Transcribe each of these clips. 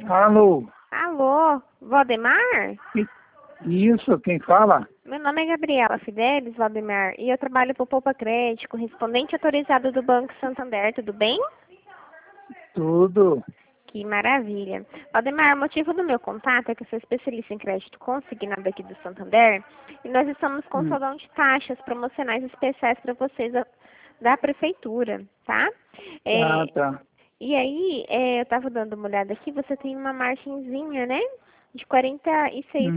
Alô? Alô, Valdemar? Isso, quem fala? Meu nome é Gabriela Fidelis, Valdemar, e eu trabalho para o Poupa Crédito, correspondente autorizado do Banco Santander, tudo bem? Tudo. Que maravilha. Valdemar, o motivo do meu contato é que eu sou especialista em crédito consignado aqui do Santander e nós estamos com soldão de taxas promocionais especiais para vocês da prefeitura, tá? Ah, tá. E aí, eu estava dando uma olhada aqui, você tem uma margenzinha, né? De R$ 46.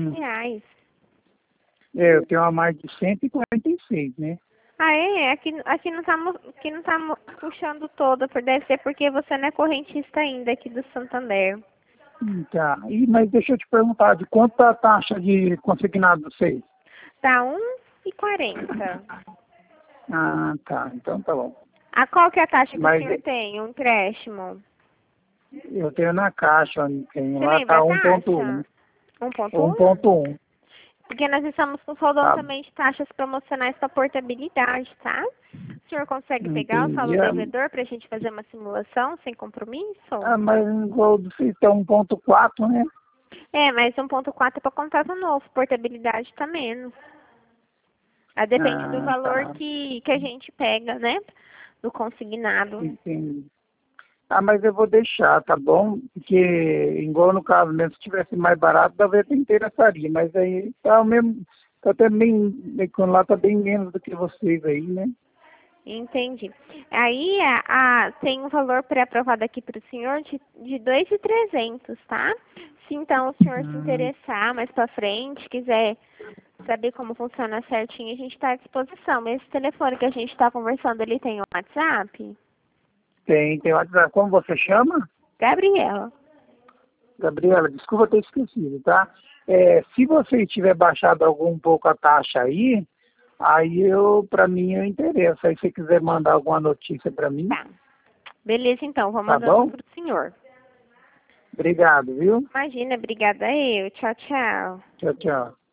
Eu tenho uma mais de 146, né? Ah, é? Aqui não tá, aqui não tá puxando toda, deve ser porque você não é correntista ainda aqui do Santander. Tá. Mas deixa eu te perguntar, de quanto tá a taxa de consignado de vocês? Tá 1,40. Ah, tá. Então tá bom. Qual que é a taxa que o Mas senhor tem? Um empréstimo? eu tenho na caixa, onde tem, Você lá lembra tá a 1.1. taxa? 1,1? 1.1. Porque nós estamos com soldão Tá. também de taxas promocionais para portabilidade, tá? O senhor consegue pegar o saldo Entendi. devedor para a gente fazer uma simulação sem compromisso? Mas igual do vocês tem 1.4, né? É, mas 1,4 é para contrato novo, portabilidade tá menos. Depende do Ah, valor tá. que a gente pega, né? Do consignado. Entendi. Mas eu vou deixar, tá bom? Porque, igual no caso mesmo, se tivesse mais barato, talvez eu interessaria. Mas aí tá o mesmo, tá até bem, quando lá tá bem menos do que vocês aí, né? Entendi. Aí tem um valor pré-aprovado aqui para o senhor de 2.300, tá? Se então o senhor se Hum, interessar mais para frente, quiser saber como funciona certinho, a gente está à disposição. Esse telefone que a gente está conversando, ele tem o WhatsApp? tem WhatsApp. Como você chama? Gabriela. Gabriela, desculpa ter esquecido, tá? Se você tiver baixado algum pouco a taxa aí para mim eu interesso. Aí se você quiser mandar alguma notícia para mim, Tá. Beleza, então. Vou tá mandando bom? para o senhor. Obrigado, viu? Imagina, obrigada eu. Tchau, tchau. Tchau, tchau.